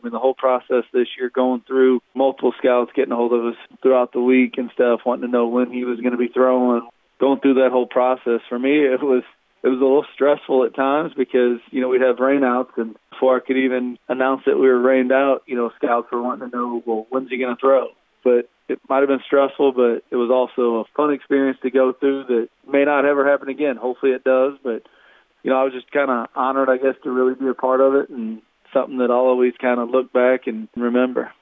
I mean, the whole process this year, going through multiple scouts getting a hold of us throughout the week and stuff, wanting to know when he was going to be throwing, going through that whole process. For me, it was a little stressful at times because, we'd have rainouts, and before I could even announce that we were rained out, scouts were wanting to know, well, when's he going to throw? But it might have been stressful, but it was also a fun experience to go through that may not ever happen again. Hopefully it does, but, I was just kind of honored, I guess, to really be a part of it, and something that I'll always kind of look back and remember.